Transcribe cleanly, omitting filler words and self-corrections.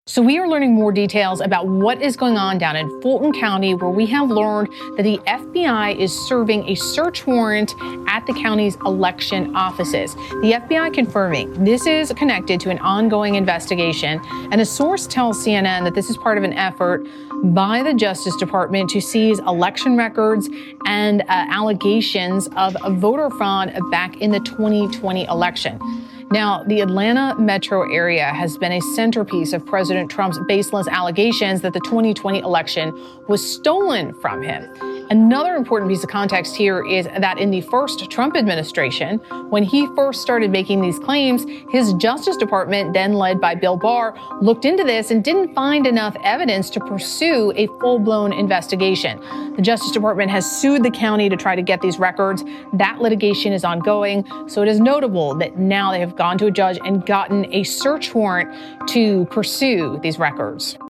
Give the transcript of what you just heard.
So we are learning more details about what is going on down in Fulton County, where we have learned that the FBI is serving a search warrant at the county's election offices. The FBI confirming this is connected to an ongoing investigation, and a source tells CNN that this is part of an effort by the Justice Department to seize election records and allegations of voter fraud back in the 2020 election. Now, the Atlanta metro area has been a centerpiece of President Trump's baseless allegations that the 2020 election was stolen from him. Another important piece of context here is that in the first Trump administration, when he first started making these claims, his Justice Department, then led by Bill Barr, looked into this and didn't find enough evidence to pursue a full-blown investigation. The Justice Department has sued the county to try to get these records. That litigation is ongoing, so it is notable that now they have gone to a judge and gotten a search warrant to pursue these records.